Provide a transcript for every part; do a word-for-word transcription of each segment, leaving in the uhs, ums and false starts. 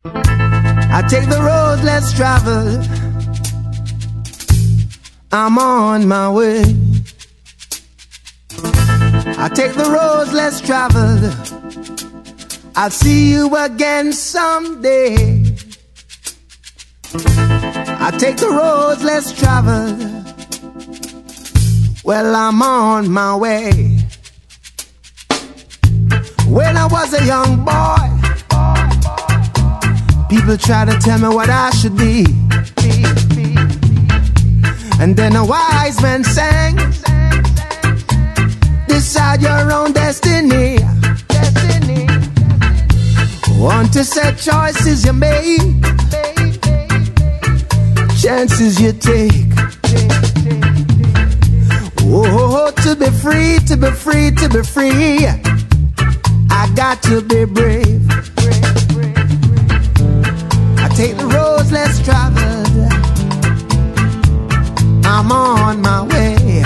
I take the road less traveled. I'm on my way. I take the roads less traveled. I'll see you again someday. I take the roads less traveled. Well, I'm on my way. When I was a young boy, people try to tell me what I should be. And then a wise man sang, decide your own destiny. Want to set choices you make, chances you take. Oh, to be free, to be free, to be free, I got to be brave. I take the roads less traveled. I'm on my way.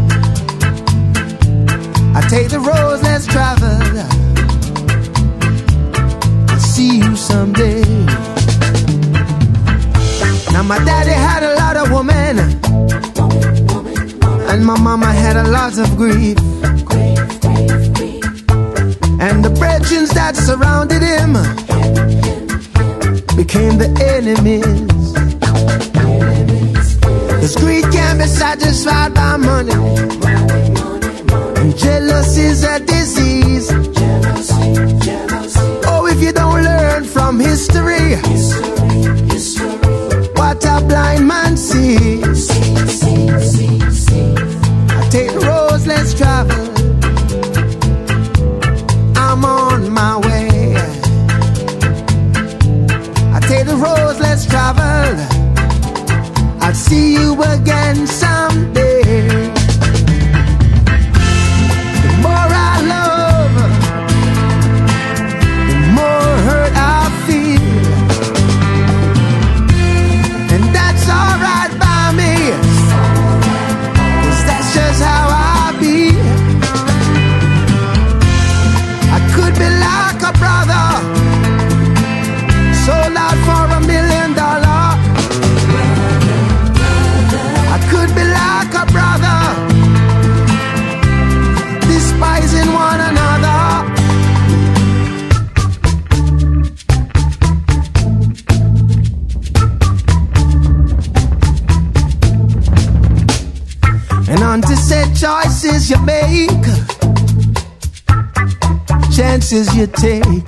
I take the roads less traveled. I'll see you someday. Now my daddy had a lot of women, and my mama had a lot of grief. And the brethren that surrounded him became the enemies. Cause greed can't be satisfied by money, and jealousy's a disease. Oh, if you don't learn from history, what a blind man sees. I take the roads less traveled. I'm on my way. I take the roads less traveled. I'll see you again someday. The more I love, the more hurt I feel. And that's alright by me, 'cause that's just how I be. I could be like a brother, sold out for a million dollars. I could be like a brother, despising one another. And on to set choices you make, chances you take.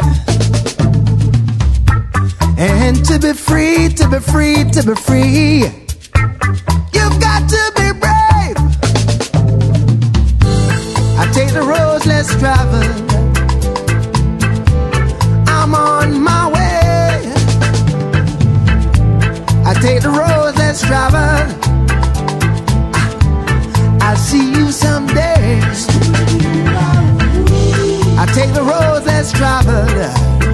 And to be free, to be free, to be free, you've got to be brave. I take the roads less traveled. I'm on my way. I take the roads less traveled. I'll see you someday. I take the roads less traveled.